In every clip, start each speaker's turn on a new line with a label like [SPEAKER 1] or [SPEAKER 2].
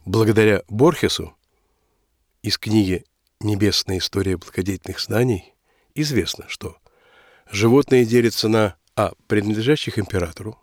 [SPEAKER 1] Благодаря Борхесу из книги «Небесная история благодетельных знаний» известно, что животные делятся на принадлежащих императору,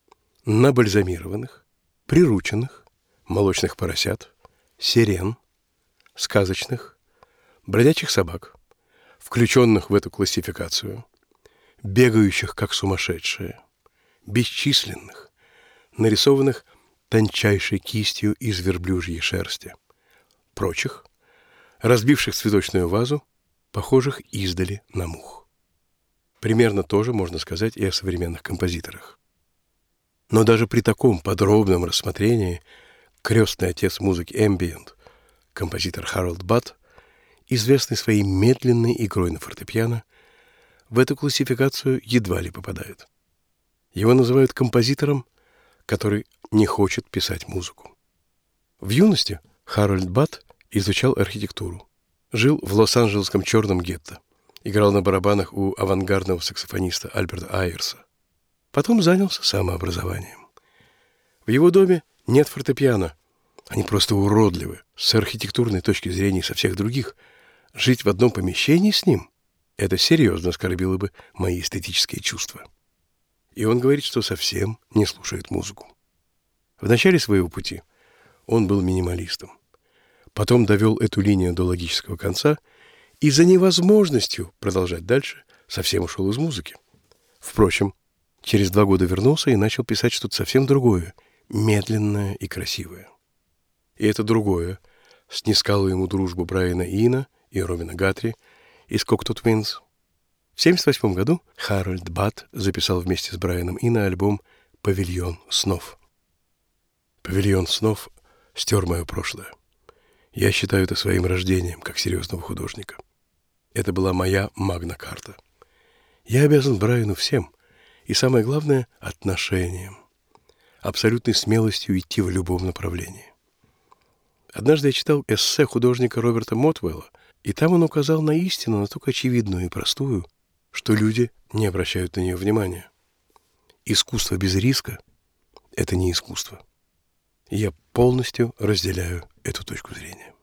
[SPEAKER 1] на бальзамированных, прирученных, молочных поросят, сирен, сказочных, бродячих собак, включенных в эту классификацию, бегающих как сумасшедшие, бесчисленных, нарисованных тончайшей кистью из верблюжьей шерсти, прочих, разбивших цветочную вазу, похожих издали на мух. Примерно то же можно сказать и о современных композиторах. Но даже при таком подробном рассмотрении крестный отец музыки Ambient, композитор Харольд Батт, известный своей медленной игрой на фортепиано, в эту классификацию едва ли попадает. Его называют композитором, который не хочет писать музыку. В юности Харольд Батт изучал архитектуру, жил в лос-анджелесском черном гетто, играл на барабанах у авангардного саксофониста Альберта Айерса. Потом занялся самообразованием. В его доме нет фортепиано. Они просто уродливы с архитектурной точки зрения со всех других. Жить в одном помещении с ним — это серьезно оскорбило бы мои эстетические чувства. И он говорит, что совсем не слушает музыку. В начале своего пути он был минималистом. Потом довел эту линию до логического конца и за невозможностью продолжать дальше совсем ушел из музыки. Впрочем, через 2 года вернулся и начал писать что-то совсем другое, медленное и красивое. И это другое снискало ему дружбу Брайана Ина и Робина Гатри из Cocteau Twins. В 1978 году Харольд Батт записал вместе с Брайаном Ино альбом «Павильон снов». «Павильон снов» стер мое прошлое. Я считаю это своим рождением, как серьезного художника. Это была моя магна-карта. Я обязан Брайану всем, и самое главное — отношением, абсолютной смелостью идти в любом направлении. Однажды я читал эссе художника Роберта Мотвелла, и там он указал на истину, настолько очевидную и простую, что люди не обращают на нее внимания. Искусство без риска — это не искусство. И я полностью разделяю эту точку зрения.